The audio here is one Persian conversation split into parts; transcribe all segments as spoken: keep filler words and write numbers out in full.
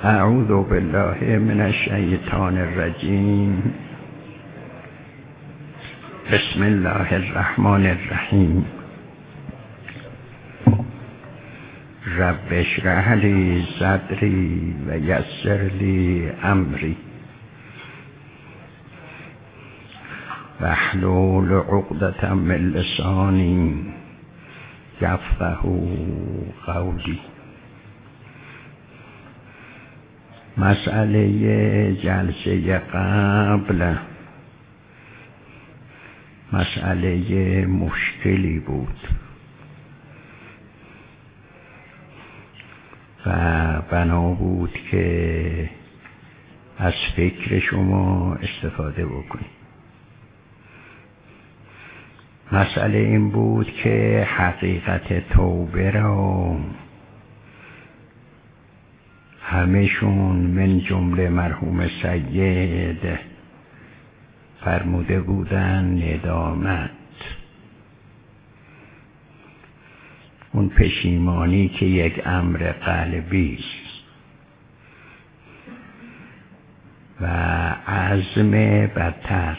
اعوذ بالله من الشیطان الرجیم. بسم الله الرحمن الرحیم. رب اشرح لی صدری و یسر لی امری واحلل عقدة من لسانی یفقهوا قولی. مسئله جلسه قبل مسئله مشکلی بود و بنا بود که از فکر شما استفاده بکنید. مسئله این بود که حقیقت توبه را همه‌شون من جمله مرحوم سید فرموده بودن ندامت، اون پشیمانی که یک امر قلبی است و عزم بر ترک،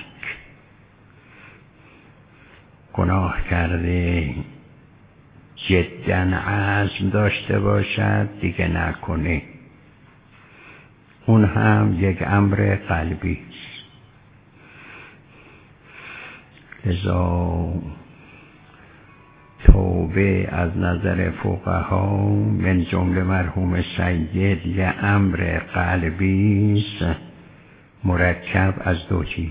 گناه کرده جدا عزم داشته باشد دیگه نکنه، اون هم یک امر قلبی است. لذا توبه از نظر فقها من جمله مرحوم سید یه امر قلبی است مرکب از دو چیز،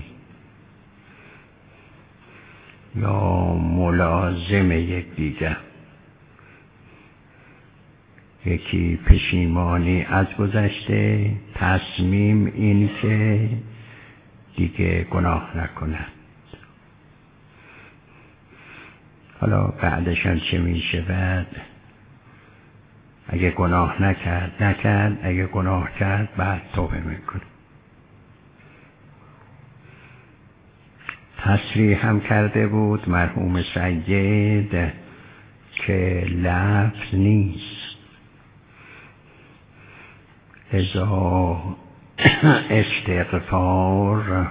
یا ملازم یک دیگر. یکی پشیمانی از گذشته، تصمیم این که دیگه گناه نکنند. حالا بعدشان چه می شود؟ اگه گناه نکرد نکرد، اگه گناه کرد بعد توبه میکنه. تصریح هم کرده بود مرحوم سید که لفظ نیست، لذا استغفار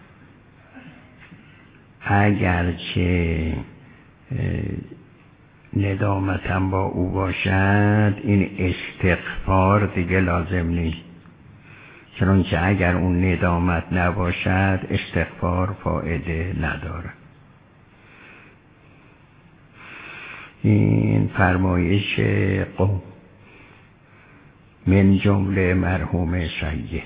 اگرچه ندامتم با او باشد، این استغفار دیگه لازم نیست، چنانکه اگر اون ندامت نباشد استغفار فایده نداره. این فرمایش قوم من جمله مرحوم سید.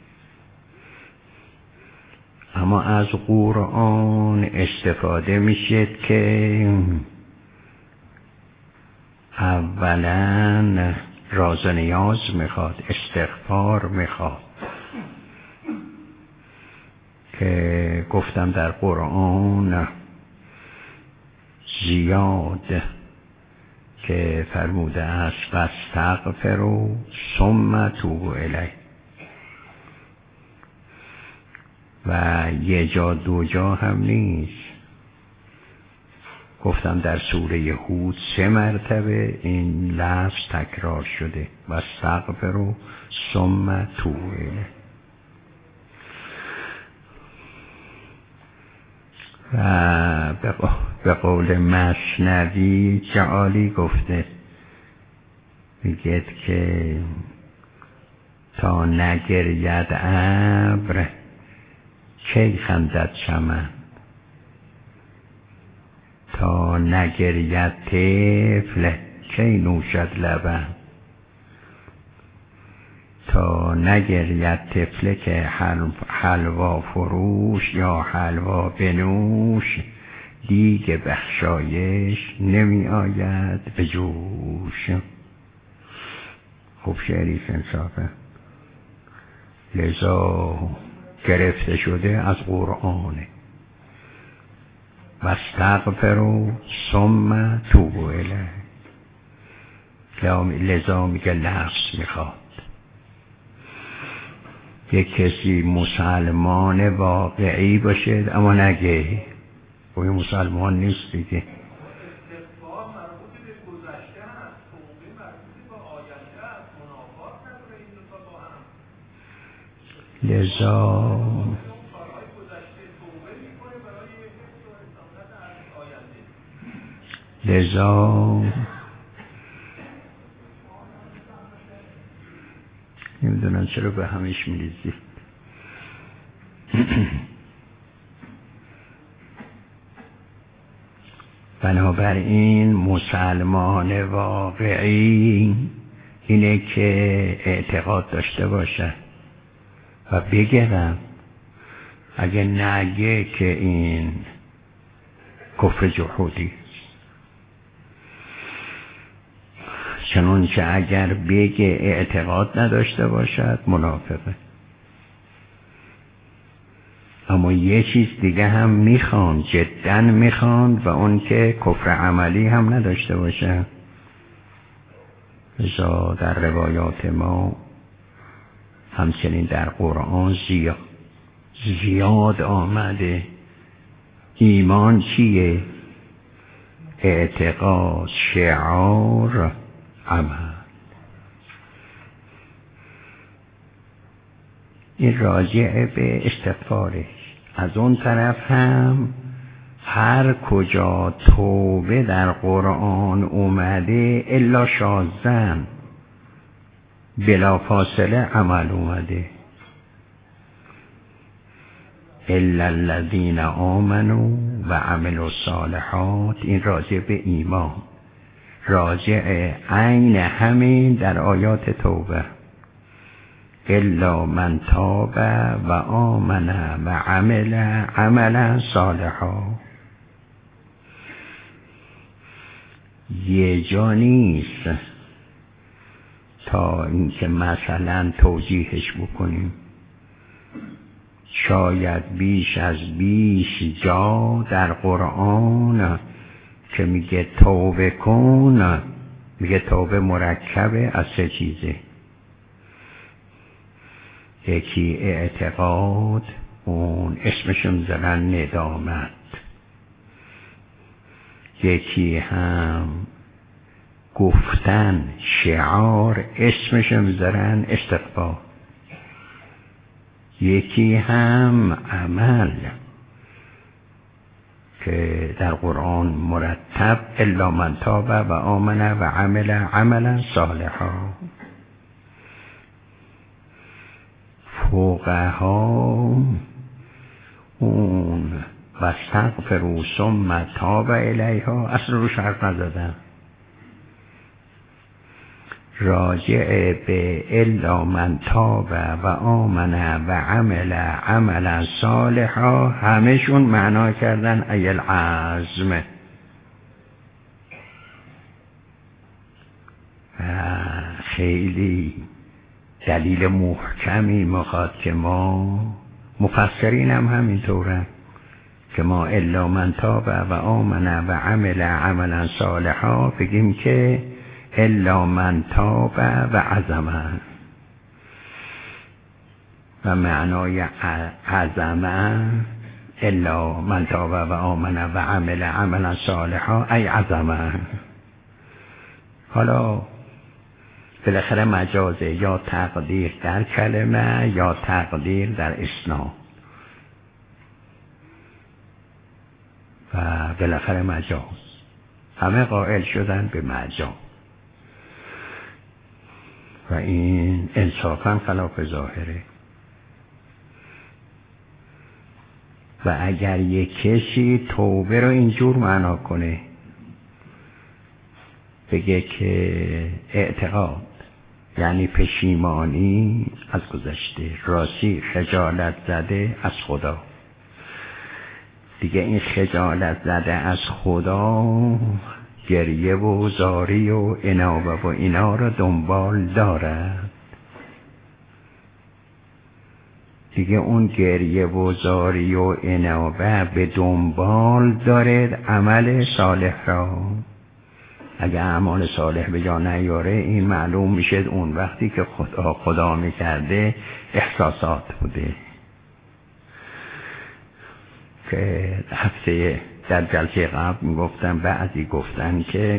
اما از قرآن استفاده میشه که اولا راز نیاز میخواد، استغفار میخواد، که گفتم در قرآن زیاد که فرموده است فاستغفروا ثم توبوا الیه، و یه جا دو جا هم نیست. گفتم در سوره هود سه مرتبه این لفظ تکرار شده، واستغفروا ثم توبوا الیه. و به قول مثنوی جعالی گفته، میگه که تا نگرید ابر کی خندد چمن، تا نگرید طفل کی نوشد لبن، تا نگرید طفل که حلوا فروش یا حلوا بنوش، دیگه بخشایش نمی آید به جوش. خوب شعری انصافه، لذا گرفته شده از قرآنه. واستغفروا ثم توبوا الیه، لذا میگه لفظ میخواد. یک کسی مسلمان واقعی باشه اما نگه او مسلمان نیست دیگه. لذا لذا نمیدونم چرا به همیش میریزی. بنابراین مسلمان واقعی اینه که اعتقاد داشته باشه و بگم اگه نگه که این کفر جحودی، چنانچه اگر بگه اعتقاد نداشته باشد منافقه. اما یه چیز دیگه هم میخوان، جداً میخوان، و اون که کفر عملی هم نداشته باشه. لذا در روایات ما همچنین در قرآن زیاد زیاد آمده ایمان چیه؟ اعتقاد، شعار، عمل. این راجع به استغفارش. از اون طرف هم هر کجا توبه در قرآن اومده الا شاذن بلا فاصله عمل اومده. الا الذین آمنوا و عملوا الصالحات. این راجع به ایمان، راجع عین همین در آیات توبه. الا من تاب و آمن و عمل عملا صالحا. یه جا نیست تا اینکه مثلا توجیهش بکنیم. شاید بیش از بیش جا در قرآن که میگه توبه کن، میگه توبه مرکبه از سه چیزه. یکی اعتقاد، اون اسمشون زدن ندامت. یکی هم گفتن شعار، اسمشون زدن استغفار. یکی هم عمل که در قرآن مرتب الا من تاب و آمن و عمل عملا صالحا. فقها اون واستغفروا ثم تاب الیها اصلا روش حرف نزدن. راجع به الا من تاب و آمن و عمل عملا صالحا همشون معنا کردن ای العزم. خیلی دلیل محکمی میخواد که ما مفسرین هم همینطوره که ما الا من تاب و آمن و عمل عملا صالحا بگیم که الا من تاب و عزمه. و معنای عزمه الا من تاب و آمن و عمل عملا صالحا ای عزمه. حالا بالاخره مجازه، یا تقدیر در کلمه یا تقدیر در اسناد، و بالاخره مجاز. همه قائل شدن به مجاز و این انصافاً خلاف ظاهره. و اگر یک کسی توبه رو اینجور معنا کنه، بگه که اعتقاد یعنی پشیمانی از گذشته، راستی خجالت زده از خدا، دیگه این خجالت زده از خدا گریه و زاری و انابه و اینا رو دنبال دارد، دیگه اون گریه و زاری و انابه به دنبال داره عمل صالح را. اگه اعمال صالح به جا نیاره، این معلوم میشه اون وقتی که خدا خدا میکرده احساسات بوده. که هفته در جلسه قبل میگفتم، بعضی گفتن که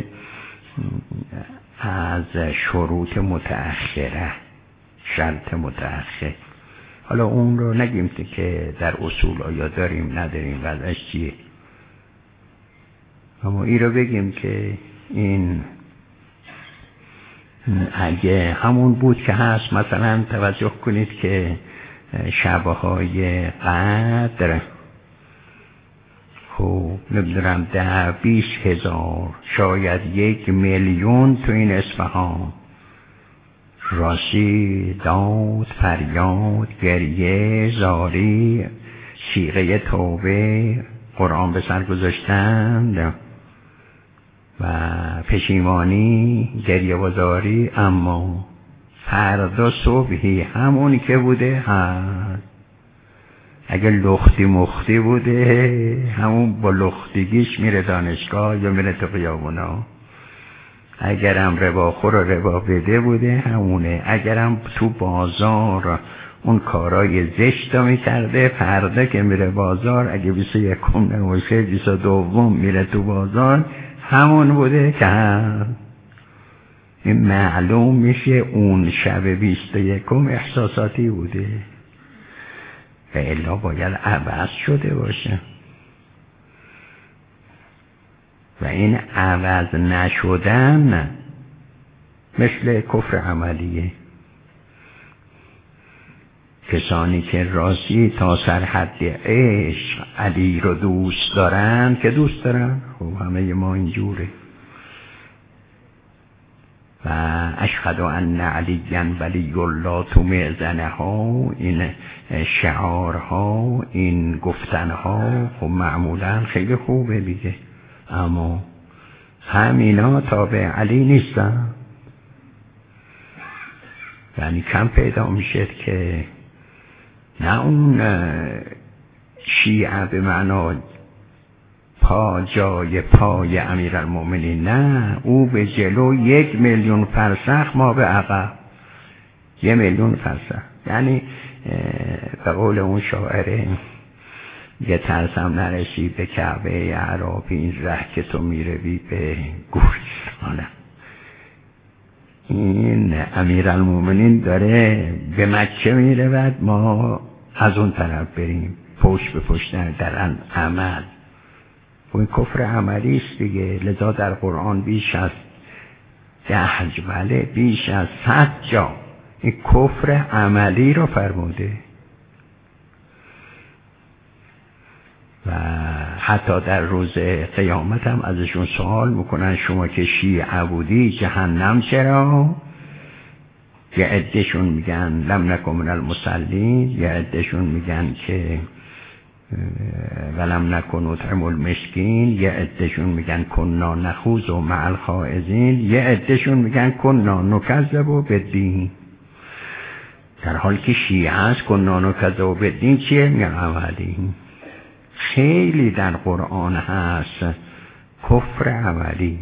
از شروط متأخره، شرط متأخر، حالا اون رو نگیم که در اصول آیا داریم نداریم وضعش چیه، اما این رو بگیم که این اگه همون بود که هست، مثلا توجه کنید که شبه های قدر خب نمیدونم ده بیس هزار شاید یک میلیون تو این اصفهان راسی داد فریاد گریه زاری صیغه توبه قرآن به سر گذاشتند و پشیمانی گریه و زاری، اما فردا صبحی همونی که بوده هست. اگه لختی مختی بوده همون با لختیگیش میره دانشگاه یا میره تو خیابونا، اگرم رباخور و ربا بده بوده همونه، اگرم تو بازار اون کارای زشت رو میکرده فردا که میره بازار، اگه بیست و یکم نموشه بیست و دوم میره تو بازار همون بوده که هم این معلوم میشه اون شب بیست و یکم احساساتی بوده و الا باید عوض شده باشه و این عوض نشدن مثل کفر عملیه. کسانی که راستی تا سرحد عشق علی رو دوست دارن که دوست دارن، خب همه ما اینجوره. و اشهد ان علیاً ولی الله تو معزنه ها، این شعارها این گفتنها خب معمولا خیلی خوبه دیگه، اما همینا تابع علی نیستن. یعنی کم پیدا میشه که نه اون شیعه به معنا پا جای پای امیرالمومنین، نه او به جلو یک میلیون فرسخ ما به عقب، یک میلیون فرسخ. یعنی به قول اون شاعره یه ترسم نرسی به کعبه عربی این ره که تو میروی به گورستانم. این امیرالمومنین داره به مکه میره بعد ما از اون طرف بریم پشت به پشت در عمل. و این کفر عملی است دیگه. لذا در قرآن بیش از ده جمله بیش از صد جا این کفر عملی رو فرموده و حتی در روز قیامت هم ازشون سوال میکنن شما که شیعه بودی جهنم چرا؟ یه عدهشون میگن لم نکن من المصلین، یه عدهشون میگن که ولم نکن نطعم المسکین، یه عدهشون میگن کنا نخوض مع الخائضین، یه عدهشون میگن کنا نکذب بالدین. در حالی که شیعه هست کنا نکذب بالدین چیه؟ میگن عملی. خیلی در قرآن هست کفر عملی.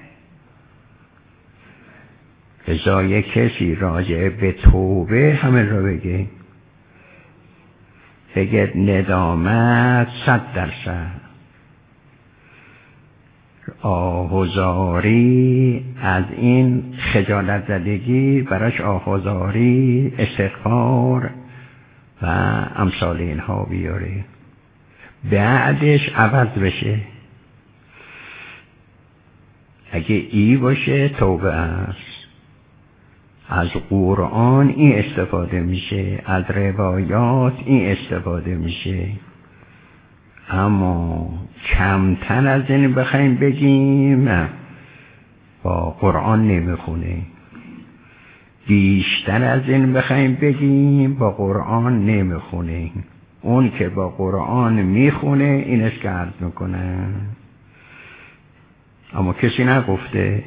ازای کسی راجع به توبه همه را بگه بگه ندامت صد درصد، آهوزاری از این خجالت زدگی براش آهوزاری استغفار و امثال اینها بیاره، بعدش عوض بشه. اگه ای باشه توبه است. از قرآن این استفاده میشه، از روایات این استفاده میشه، اما کمتر از این بخوایم بگیم با قرآن نمیخونه، بیشتر از این بخوایم بگیم با قرآن نمیخونه. اون که با قرآن میخونه این است که عرض میکنه، اما کسی نگفته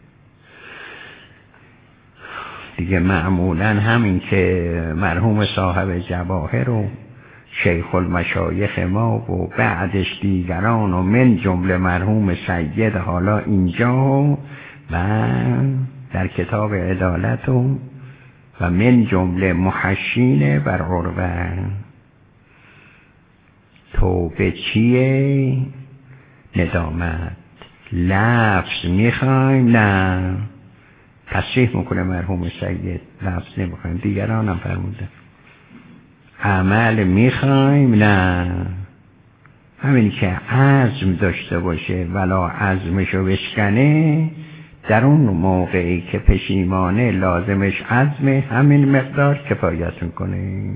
دیگه. معمولا همین که مرحوم صاحب جواهر و شیخ المشایخ ما و بعدش دیگران و من جمله مرحوم سید حالا اینجا و در کتاب عدالت و و من جمله محشین بر عروه توبه چیه؟ ندامت. لفظ میخوایم؟ نه، تصریح میکنه مرحوم سید لفظ نمیخوایم، دیگران هم فرمودن. عمل میخوایم؟ نه، همین که عزم داشته باشه ولا عزمشو بشکنه، در اون موقعی که پشیمانه لازمش عزمه، همین مقدار کفایت میکنه.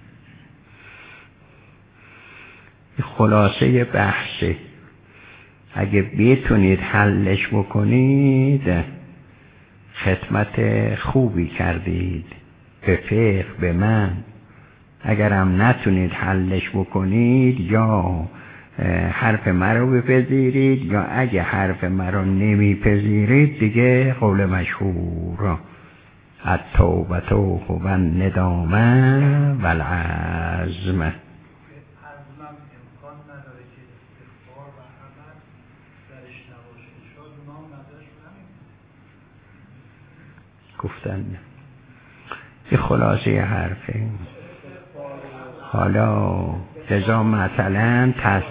خلاصه بحثه. اگه بتونید حلش بکنید خدمت خوبی کردید به فقه، به من. اگرم نتونید حلش بکنید یا حرف مرا بپذیرید، یا اگه حرف مرا نمیپذیرید دیگه قول مشهور التوبة و الندامة و العزم. گفتن یه خلاصه حرفه. حالا لذا مثلا تص...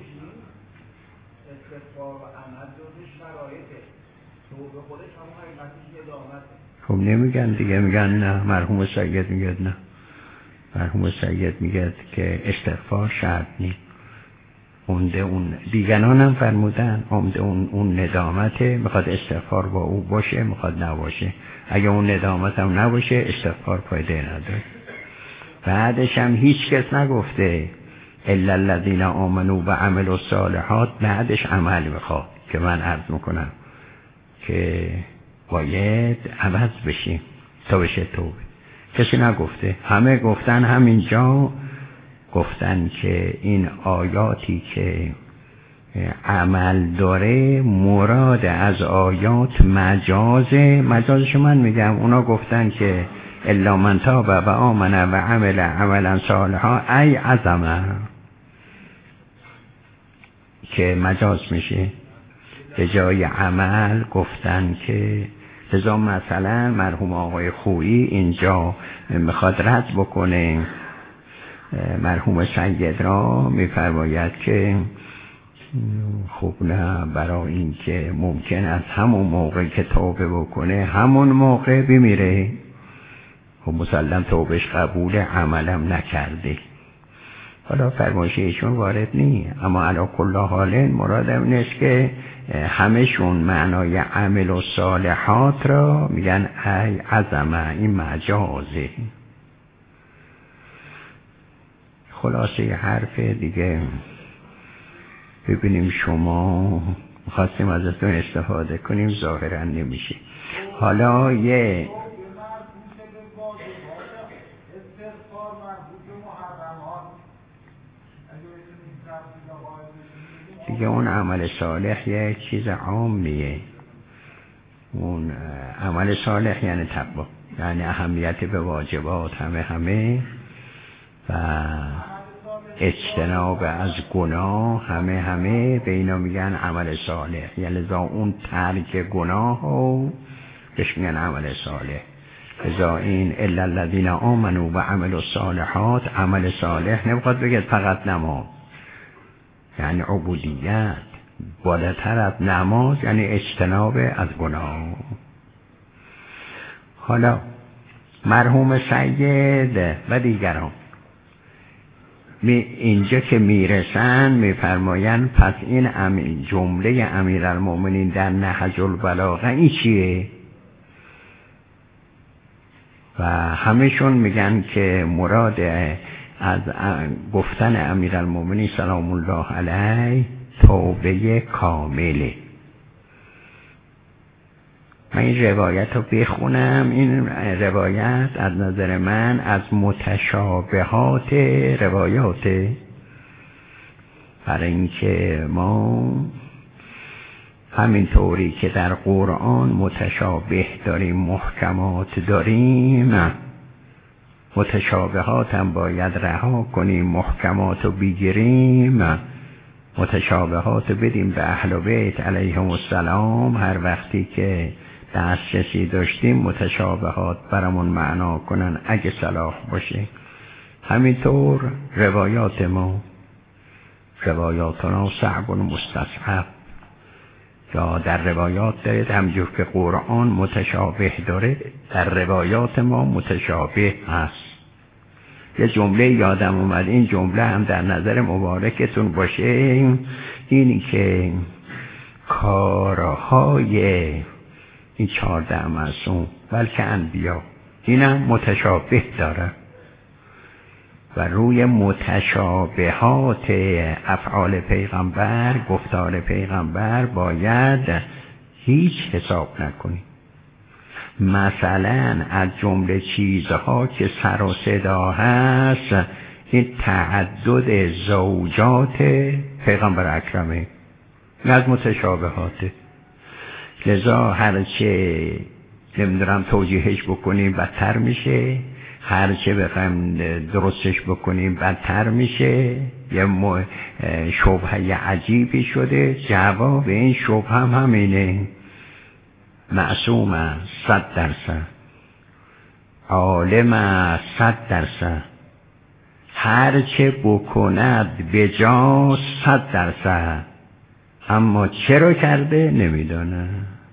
خب نمیگن دیگه، میگن نه. مرحوم سید میگه نه، مرحوم سید میگه که استغفار شرط نیست. عمده اون دیگران هم فرمودن عمده اون اون ندامته، میخواد استغفار با او باشه، میخواد نباشه. اگه اون ندامت هم نباشه استغفار فایده نداره. بعدش هم هیچ کس نگفته الا الذین آمنوا و عملوا الصالحات، بعدش عمل میخواد که من عرض میکنم که باید عوض بشیم تا بشه توبه. کسی نگفته، همه گفتن همینجا گفتن که این آیاتی که عمل داره مراد از آیات مجازه. مجازش من میگم، اونا گفتن که الا من تاب و آمن و عمل عملا صالحا ای عظمه، که مجاز میشه. به جای عمل گفتن که لذا مثلا مرحوم آقای خویی اینجا میخواد رد بکنه مرحوم سید را، میفرماید که خب نه، برای این که ممکن است همون موقع که توبه بکنه همون موقع بمیره، خب مسلم توبهش قبول، عملم نکرده. حالا فرمایش ایشون وارد نی، اما علی کل حال مرادم این است که همشون معنای عمل و صالحات را میگن ای عظمه، این مجازه. خلاصه حرف دیگه ببینیم، شما خواستیم ازتون استفاده کنیم ظاهرا نمیشه. حالا یه دیگه اون عمل صالح یه چیز عامیه. اون عمل صالح یعنی تقوا، یعنی اهمیت به واجبات همه همه و اجتناب از گناه همه همه، به اینا میگن عمل صالح. یعنی لذا اون ترک گناه رو بهش میگن عمل صالح. لذا این الا الذین آمنوا و عملوا الصالحات، عمل صالح نمیخواد بگه فقط نماز، یعنی عبودیت. بالاتر از نماز یعنی اجتناب از گناه. حالا مرحوم سید و دیگران می اینجا که میرسن میفرماین پس این ام جمله امیرالمومنین در نهج البلاغه این چیه؟ و همشون میگن که مراد از گفتن امیرالمومنین سلام الله علیه توبه کامله. من این روایت رو بخونم. این روایت از نظر من از متشابهات روایاته، برای اینکه ما همین طوری که در قرآن متشابه داریم، محکمات داریم، متشابهات هم باید رها کنیم، محکمات رو بگیریم، متشابهات رو بدیم به اهل بیت علیهم السلام. هر وقتی که دسترسی داشتیم متشابهات برامون معنا کنن اگه صلاح باشه. همینطور روایات ما، روایاتنا صعب و مستصعب، یا در روایات دارید همجور که قرآن متشابه داره، در روایات ما متشابه هست. یه جمله یادم اومد، این جمله هم در نظر مبارکتون باشه، اینی که کارهای این چهارده معصوم بلکه انبیا اینم متشابه داره و روی متشابهات افعال پیغمبر، گفتار پیغمبر باید هیچ حساب نکنی. مثلا از جمله چیزها که سر و صدا هست این تعدد زوجات پیغمبر اکرمه، این از متشابهاته. لذا هرچه نمیدونم توجیهش بکنیم بدتر میشه، هرچه بخوایم درستش بکنیم بدتر میشه. یه شبهه عجیبی شده. جواب این شبهه هم همینه، معصوم است صد درصد، عالم است صد درصد، هرچه بکند به جا صد درصد، اما چرا کرده نمیدونه.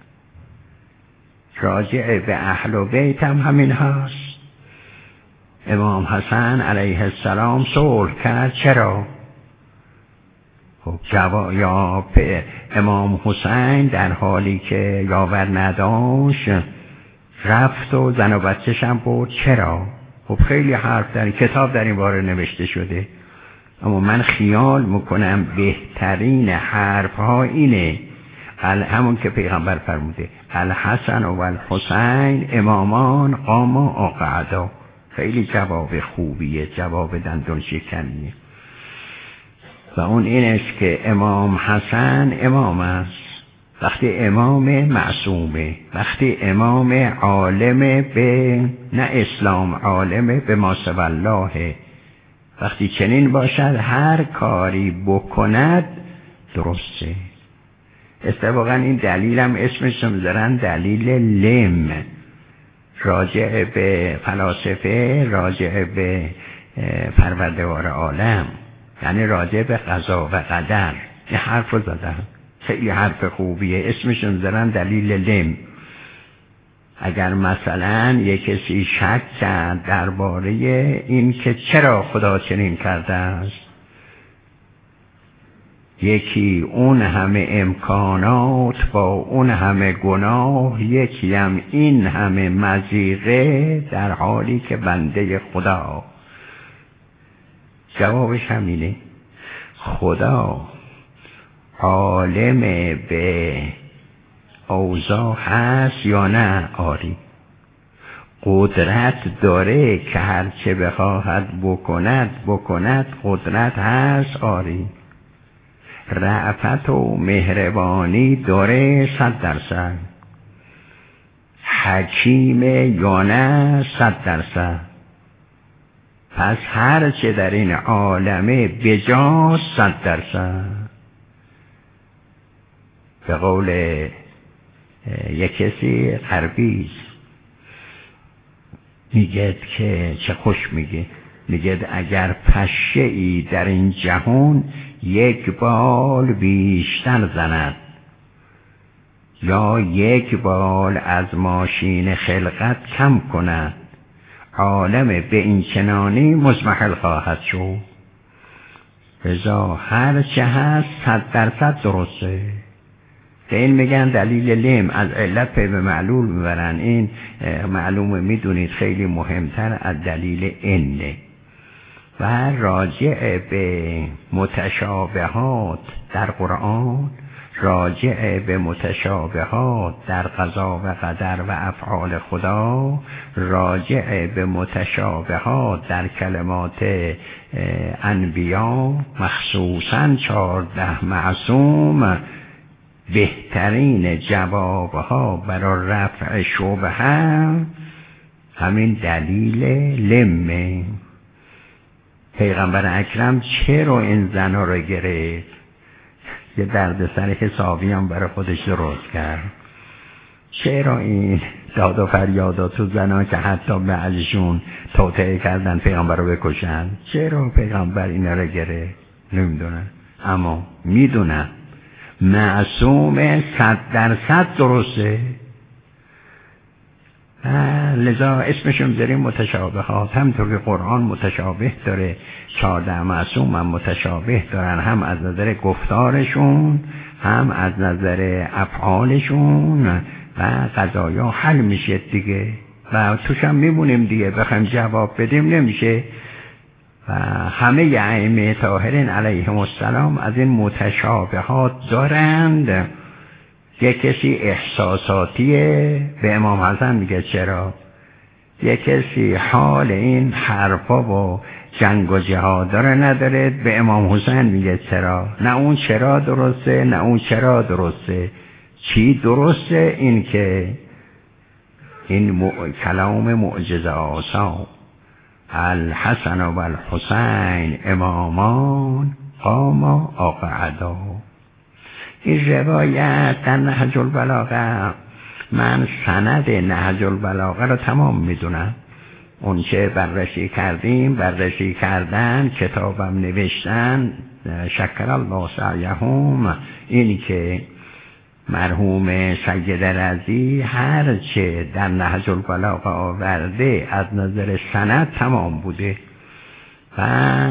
راجع به اهل و بیت هم همین هست. امام حسن علیه السلام صلح کرد، چرا؟ خب جواب یا امام حسین در حالی که یاور نداشت رفت و زن و بچه‌ش هم برد، چرا؟ خب خیلی حرف در کتاب در این باره نوشته شده، اما من خیال میکنم بهترین حرف ها اینه، همون که پیغمبر فرموده الحسن و الحسین امامان قاما اقعدا. خیلی جواب خوبیه، جواب دندون شکنیه. و اون این است که امام حسن امام است وقتی امام معصومه، وقتی امام عالم به نه اسلام، عالم به ما سوی الله، وقتی چنین باشد هر کاری بکند درسته. اتفاقا این دلیلم اسمش رو میذارن دلیل لم، راجع به فلاسفه، راجع به پروردگار عالم، یعنی راجع به قضا و قدر. یه حرف رو زدن، خیلی حرف خوبیه، اسمش رو میذارن دلیل لم. اگر مثلا یک کسی شک کرد درباره این که چرا خدا چنین کرده است، یکی اون همه امکانات با اون همه گناه، یکی هم این همه مضیقه در حالی که بنده خدا. جوابش همینه، خدا عالم به اوضاع هست یا نه؟ آری. قدرت داره که هرچه بخواهد بکند بکند، قدرت هست. آری. رأفت و مهربانی داره صد درصد. حکیم یا نه؟ صد درصد. پس هرچه در این عالمه بجا صد درصد. به قول یک کسی غربی میگه که چه خوش میگه، میگه اگر پشه ای در این جهان یک بال بیشتر زند یا یک بال از ماشین خلقت کم کند، عالم به این چنانی مزمحل خواهد شد. رضا هر چه هست صد درصد درسته. که این میگن دلیل لم، از علت پی به معلول میبرن. این معلومه، میدونید خیلی مهمتر از دلیل انه. و راجع به متشابهات در قرآن، راجع به متشابهات در قضا و قدر و افعال خدا، راجع به متشابهات در کلمات انبیا، مخصوصاً چهارده معصوم، بهترین جوابها برای رفع شبهه همین دلیل لمه. پیغمبر اکرم چرا این زنها رو گرفت؟ یه دردسر حسابی هم برای خودش درست کرد. چرا این داد و فریادا تو زنها که حتی بعضشون توطئه کردن پیغمبر رو بکشن؟ چرا پیغمبر اینا رو گرفت؟ نمیدونن، اما میدونن معصوم صد درصد درسته. لذا اسمشون بذاریم متشابهات. همطور که قرآن متشابه داره، چهارده معصوم هم متشابه دارن، هم از نظر گفتارشون هم از نظر افعالشون و قضایا حل میشه دیگه و توش هم میمونیم دیگه، بخوایم جواب بدیم نمیشه. و همه ائمه طاهرین علیهم السلام از این متشابهات دارند. یک کسی احساساتیه، به امام حسن میگه چرا. یک کسی حال این حرفا و جنگ و جهاد داره نداره، به امام حسین میگه چرا. نه اون چرا درسته نه اون چرا درسته. چی درسته؟ این که این م... کلام معجزه آسا الحسن و الحسین امامان قاما آقعدا. این روایت در نهج البلاغه، من سند نهج البلاغه رو تمام میدونم. اون چه بررسی کردیم بررسی کردن، کتابم نوشتن، شکر الله سعیهم. اینی که مرحوم سید رضی هر چه در نهج البلاغه آورده از نظر سند تمام بوده و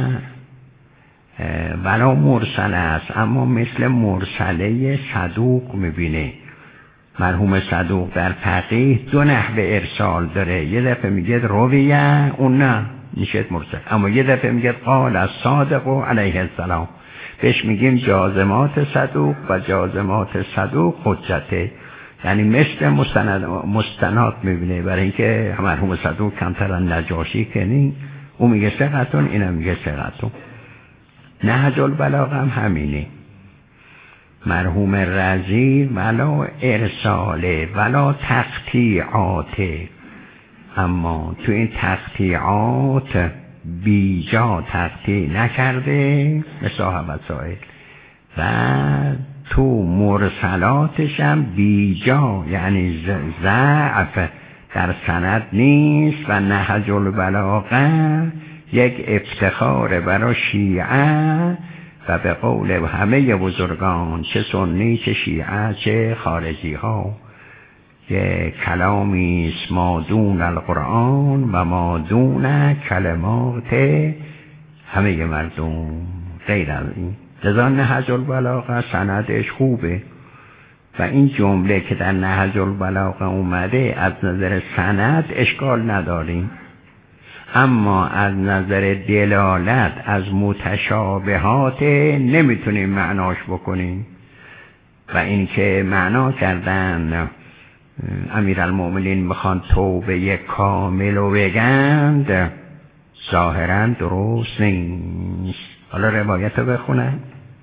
ولا مرسل است، اما مثل مرسله صدوق میبینه. مرحوم صدوق در فقیه دو نحوه ارسال داره، یه دفعه میگه رویه، اون نه میشه مرسل، اما یه دفعه میگه قال الصادق علیه السلام، بهش میگیم جازمات صدوق و جازمات صدوق حجته. یعنی مثل مستند مستنات میبینه، برای اینکه مرحوم صدوق کمتر از نجاشی کنی، اون میگه ثقتون، اینم میگه ثقتون. نهج البلاغه هم همینه. مرحوم رضی ولا ارساله ولا تقطیعاته، اما تو این تقطیعات بیجا تقطیع نکرده مثل صاحب وسائل، و تو مرسلاتش هم بیجا یعنی ضعف در سند نیست. و نهج البلاغه یک افتخار برای شیعه و به قول همه بزرگان، چه سنی چه شیعه چه خارجی ها، که کلامی است ما دون القرآن و ما دون کلمات همه مردم غیر از این. لذا نهج البلاغه سندش خوبه و این جمله که در نهج البلاغه اومده از نظر سند اشکال نداریم، اما از نظر دلالت از متشابهات نمیتونیم معناش بکنیم. و این که معنا کردن امیرالمومنین میخوان توبه کامل و بگند، ظاهرا درست نیست. حالا روایت رو بخونن.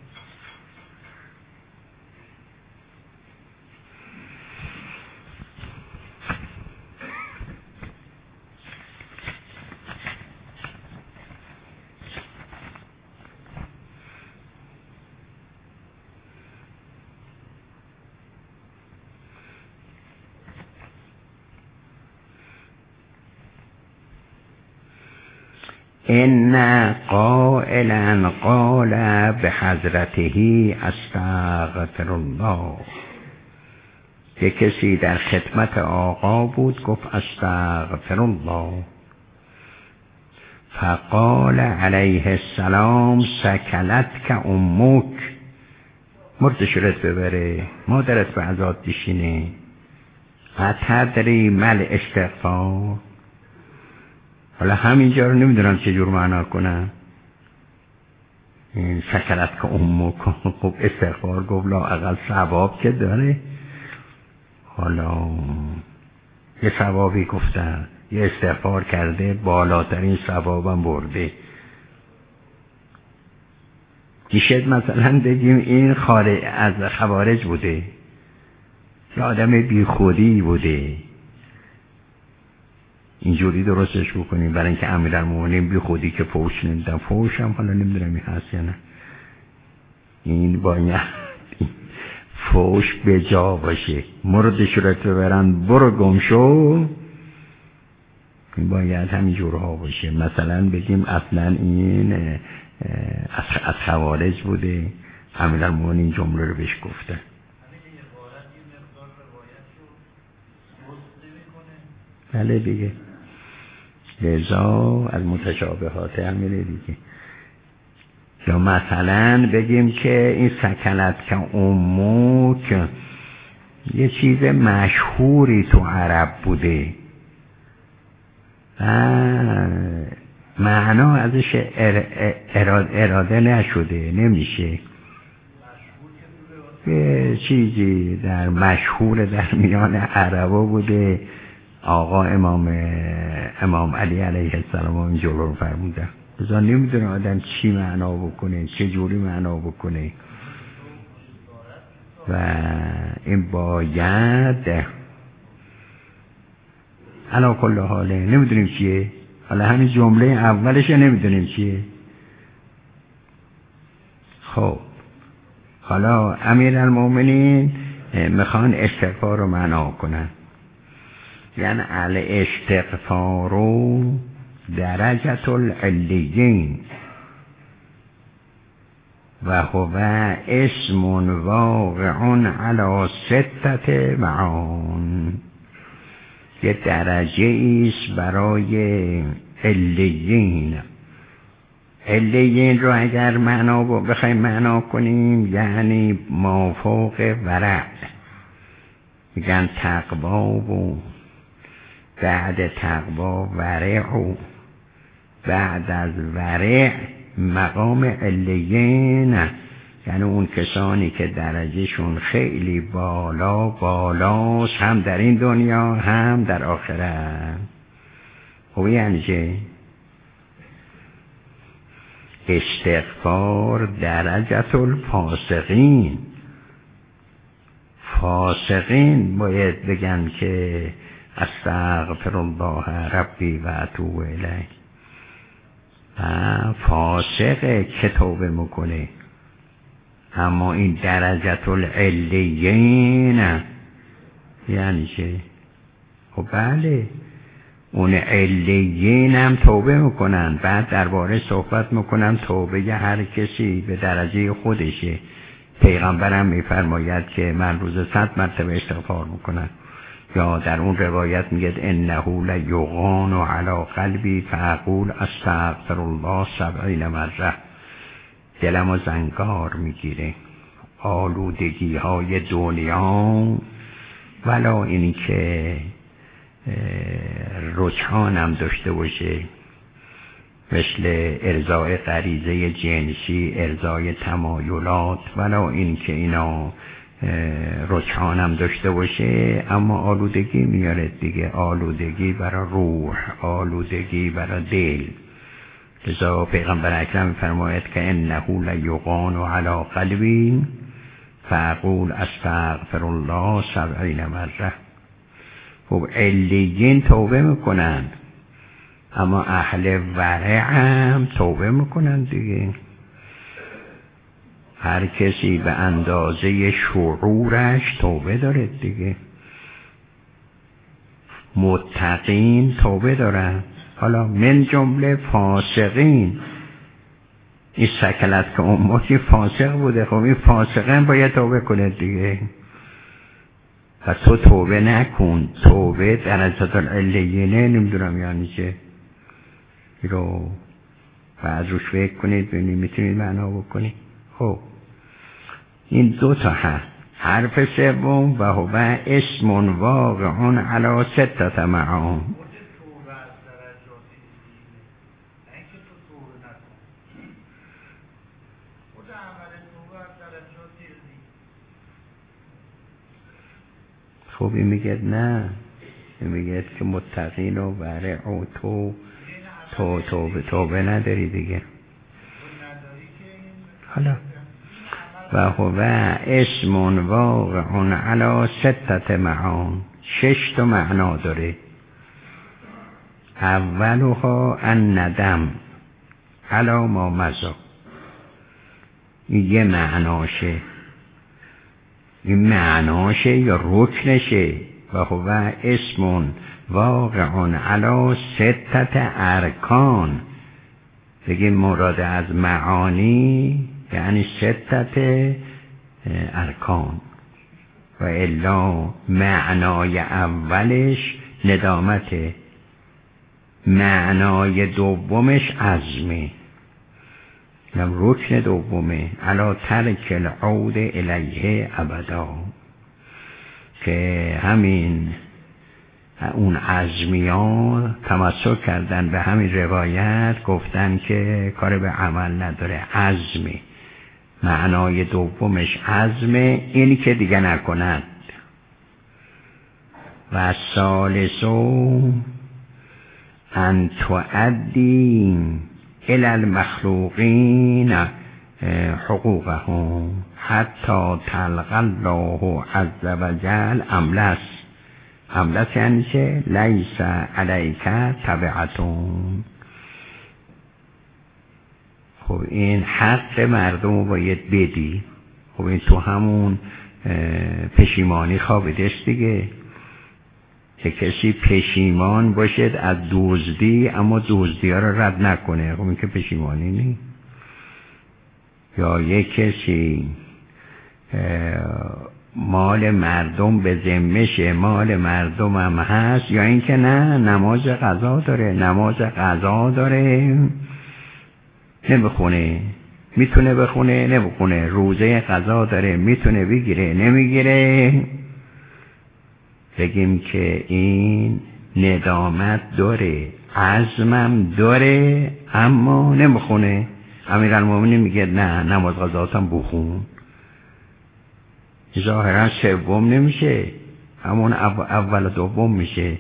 ان قائلا قال به حضرته استغفر الله. یک کسی در خدمت آقا بود گفت استغفر الله. فقال علیه السلام سکلت که امک، مرد شرط ببره، مادرت به عذاب بشینه. اتدری مل استغفار. حالا همینجا رو نمیدونم چجور معنا کنم. این سکلت که امک، خب استغفار گفت لا اقل ثواب که داره. حالا یه ثوابی گفتن، یه استغفار کرده بالاترین ثوابم برده. میشه مثلا بگیم این خارج از خوارج بوده، یه آدم بی خودی بوده، اینجوری درستش بکنیم. برای اینکه امیرالمومنین بی خودی که فوش نمیدن، فوش هم حالا نمیدونم این هست یا نه، این باید فوش به جا باشه. مرد شرط ببرن برو گم شو، این باید همین جورها باشه. مثلا بگیم اصلا این از خوارج بوده، امیرالمومنین جمله رو بهش گفته. بله دیگه. لذا از متشابهات همینه دیگه. یا مثلا بگیم که این سکنت که اموک یه چیز مشهوری تو عرب بوده، معنا ازش اراده, اراده نشده، نمیشه. یه چیزی در مشهور در میان عربا بوده، آقا امام امام علی علیه السلام این جلو رو فرمودن. بذار نمیدونه آدم چی معنا بکنه، چه جوری معنا بکنه، و این باید علا کل حاله نمیدونیم چیه. حالا همین جمله اولش نمیدونیم چیه. خب حالا امیرالمومنین میخوان استغفار رو معنا کنن، یعنی الاستغفار درجة العلیین و هو اسم واقع علی ستة معان. یه درجه ایست برای علیین. علیین رو اگر معنا بخوایم معنا کنیم یعنی مافوق ورع، میگن تقوا و بعد تقوا ورع و بعد از ورع مقام علیین، یعنی اون کسانی که درجهشون خیلی بالا بالاست، هم در این دنیا هم در آخرت. خب یعنی چه؟ استغفار درجة الفاسقین. فاسقین باید بگن که استغفر الله ربی و اتوب الیه. فاسق که توبه میکنه، اما این درجة العلیین یعنی چه؟ خب بله، اون علیین هم توبه میکنن، بعد درباره صحبت میکنن توبه ی هر کسی به درجه خودشه. پیغمبرم میفرماید که من روز صد مرتبه استغفار میکنم، یا در اون روایت میگه انه لیغان علی قلبی فاقول استغفر الله سبعین مره. دلمو زنگار میگیره آلودگی های دنیا، ولا اینی که رجحانم داشته باشه مثل ارضای غریزه جنسی، ارضای تمایلات، ولا این که اینا رجحانم داشته باشه، اما آلودگی میاره دیگه. آلودگی برای روح، آلودگی برای دل. لذا پیغمبر اکرم فرماید که انه لیغان علی قلبی فاقول استغفر الله سبعین مره. خب علیین توبه میکنن، اما اهل ورع هم توبه میکنن دیگه. هر کسی به اندازه شعورش توبه داره دیگه. متقین توبه دارن، حالا من جمله فاسقین. این سکلت که امتی فاسق بوده، خب این فاسقین باید توبه کنه دیگه. و تو توبه نکن. توبه درجة العلیینه نمیدونم یعنی چه، رو بعد روش فکر کنید ببینید میتونید معنا بکنید. خب این دو تا هست. حرف سوم و هو اسم واقع علی ستة معان. خب این میگه نه، این میگه که متقین و ورع و تو تو توبه توبه نداری دیگه. حالا و هو اسم واقع علی ستة معان. شش تا معنا داره. اولها الندم علی ما مضی. این یه معناشه، این معناشه یا رکنشه. و هو اسم واقع علی ستة ارکان. بگیم مراد از معانی یعنی ستة ارکان، و الا معنای اولش ندامت معنای دومش عزمه، رکن دومه علا ترک العود الیه ابدا، که همین اون عزمیان تمسک کردن به همین روایت، گفتن که کار به عمل نداره، عزمه، معنای دومش عزمه، اینی که دیگه نکنند. و ثالثو ان تؤدی الی المخلوقین حقوقهم حتی تلقى الله عز وجل املس. املس یعنی چه؟ لیس علیک تبعتون. خب این حق مردم رو باید بدی. خب این تو همون پشیمانی خوابیده است دیگه، که کسی پشیمان باشد از دزدی اما دزدی ها رو رد نکنه، خب این که پشیمانی نیست. یا یک کسی مال مردم به ذمشه، مال مردم هم هست، یا اینکه نه نماز قضا داره، نماز قضا داره نمیخونه، میتونه بخونه نمیخونه، روزه قضا داره میتونه بگیره نمیگیره، بگیم که این ندامت داره، عزمم داره اما نمیخونه. امیرالمومنین میگه نه نماز قضاتم بخون. ظاهرا سوم نمیشه، همون اول و دوم میشه.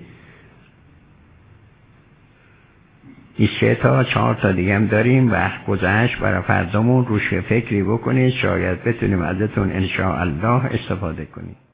این سه تا چهار تا دیگه هم داریم، وقت گذشت، برای فردامون روش فکری بکنید، شاید بتونیم ازتون انشاءالله استفاده کنیم.